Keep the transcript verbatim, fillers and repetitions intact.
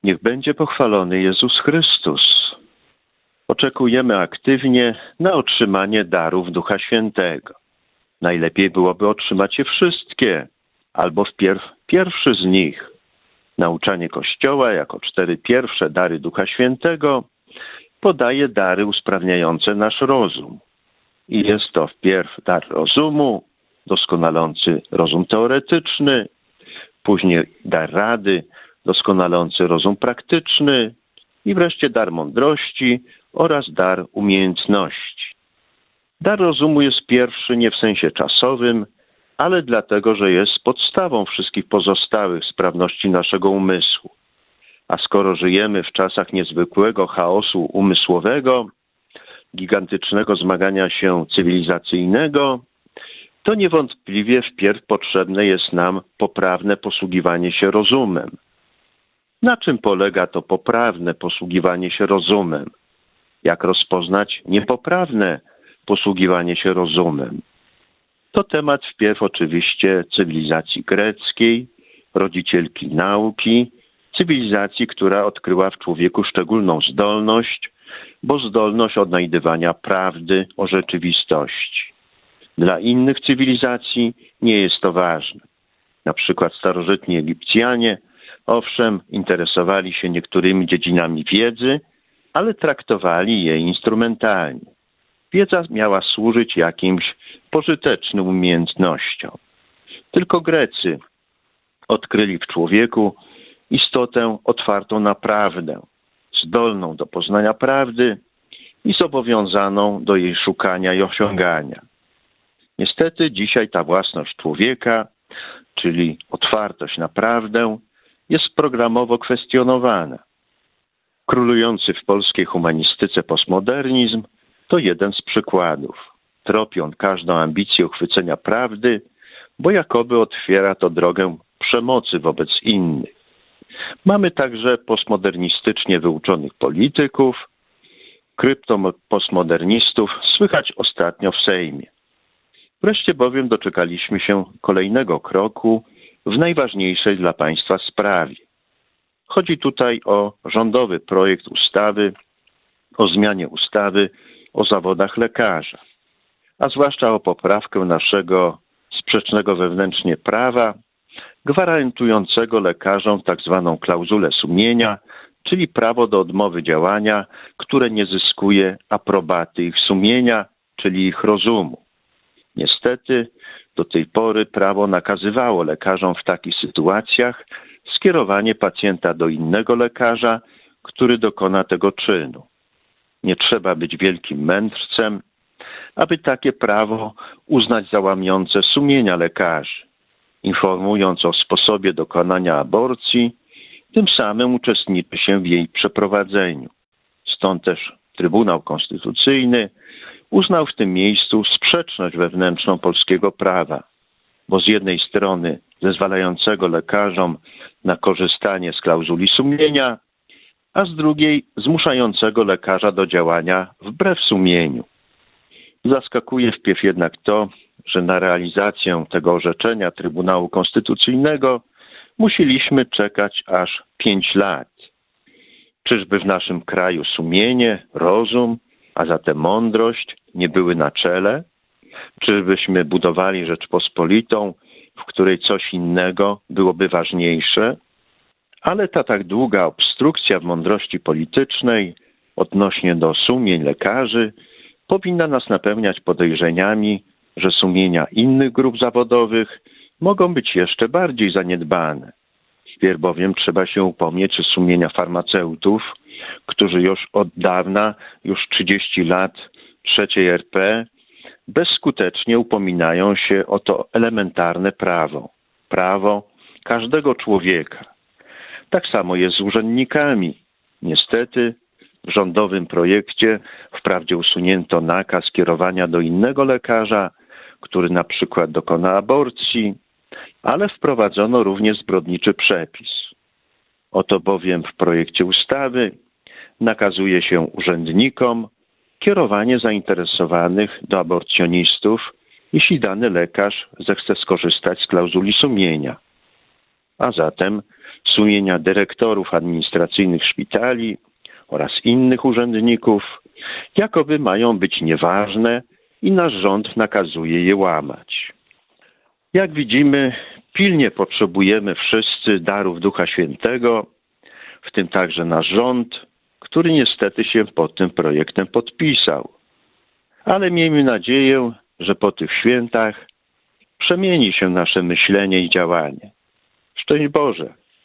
Niech będzie pochwalony Jezus Chrystus. Oczekujemy aktywnie na otrzymanie darów Ducha Świętego. Najlepiej byłoby otrzymać je wszystkie, albo wpierw pierwszy z nich. Nauczanie Kościoła jako cztery pierwsze dary Ducha Świętego podaje dary usprawniające nasz rozum. I jest to wpierw dar rozumu, doskonalący rozum teoretyczny, później dar rady, doskonalący rozum praktyczny i wreszcie dar mądrości oraz dar umiejętności. Dar rozumu jest pierwszy nie w sensie czasowym, ale dlatego, że jest podstawą wszystkich pozostałych sprawności naszego umysłu. A skoro żyjemy w czasach niezwykłego chaosu umysłowego, gigantycznego zmagania się cywilizacyjnego, to niewątpliwie wpierw potrzebne jest nam poprawne posługiwanie się rozumem. Na czym polega to poprawne posługiwanie się rozumem? Jak rozpoznać niepoprawne posługiwanie się rozumem? To temat wpierw oczywiście cywilizacji greckiej, rodzicielki nauki, cywilizacji, która odkryła w człowieku szczególną zdolność, bo zdolność odnajdywania prawdy o rzeczywistości. Dla innych cywilizacji nie jest to ważne. Na przykład starożytni Egipcjanie, owszem, interesowali się niektórymi dziedzinami wiedzy, ale traktowali je instrumentalnie. Wiedza miała służyć jakimś pożytecznym umiejętnościom. Tylko Grecy odkryli w człowieku istotę otwartą na prawdę, zdolną do poznania prawdy i zobowiązaną do jej szukania i osiągania. Niestety dzisiaj ta własność człowieka, czyli otwartość na prawdę, jest programowo kwestionowana. Królujący w polskiej humanistyce postmodernizm to jeden z przykładów. Tropi on każdą ambicję uchwycenia prawdy, bo jakoby otwiera to drogę przemocy wobec innych. Mamy także postmodernistycznie wyuczonych polityków, kryptopostmodernistów, słychać ostatnio w Sejmie. Wreszcie bowiem doczekaliśmy się kolejnego kroku w najważniejszej dla państwa sprawie. Chodzi tutaj o rządowy projekt ustawy o zmianie ustawy o zawodach lekarza, a zwłaszcza o poprawkę naszego sprzecznego wewnętrznie prawa, gwarantującego lekarzom tak zwaną klauzulę sumienia, czyli prawo do odmowy działania, które nie zyskuje aprobaty ich sumienia, czyli ich rozumu. Niestety do tej pory prawo nakazywało lekarzom w takich sytuacjach skierowanie pacjenta do innego lekarza, który dokona tego czynu. Nie trzeba być wielkim mędrcem, aby takie prawo uznać za łamiące sumienia lekarzy, informując o sposobie dokonania aborcji, tym samym uczestniczy się w jej przeprowadzeniu. Stąd też Trybunał Konstytucyjny uznał w tym miejscu sprzeczność wewnętrzną polskiego prawa, bo z jednej strony zezwalającego lekarzom na korzystanie z klauzuli sumienia, a z drugiej zmuszającego lekarza do działania wbrew sumieniu. Zaskakuje wpierw jednak to, że na realizację tego orzeczenia Trybunału Konstytucyjnego musieliśmy czekać aż pięć lat. Czyżby w naszym kraju sumienie, rozum, a zatem mądrość nie były na czele? Czyżbyśmy budowali Rzeczpospolitą, w której coś innego byłoby ważniejsze? Ale ta tak długa obstrukcja w mądrości politycznej odnośnie do sumień lekarzy powinna nas napełniać podejrzeniami, że sumienia innych grup zawodowych mogą być jeszcze bardziej zaniedbane. Wpierw bowiem trzeba się upomnieć o sumienia farmaceutów, którzy już od dawna, już trzydzieści lat trzeciej R P, bezskutecznie upominają się o to elementarne prawo. Prawo każdego człowieka. Tak samo jest z urzędnikami. Niestety w rządowym projekcie wprawdzie usunięto nakaz kierowania do innego lekarza, który na przykład dokona aborcji, ale wprowadzono również zbrodniczy przepis. Oto bowiem w projekcie ustawy nakazuje się urzędnikom kierowanie zainteresowanych do aborcjonistów, jeśli dany lekarz zechce skorzystać z klauzuli sumienia. A zatem sumienia dyrektorów administracyjnych szpitali oraz innych urzędników, jakoby mają być nieważne i nasz rząd nakazuje je łamać. Jak widzimy, pilnie potrzebujemy wszyscy darów Ducha Świętego, w tym także nasz rząd, który niestety się pod tym projektem podpisał. Ale miejmy nadzieję, że po tych świętach przemieni się nasze myślenie i działanie. Szczęść Boże!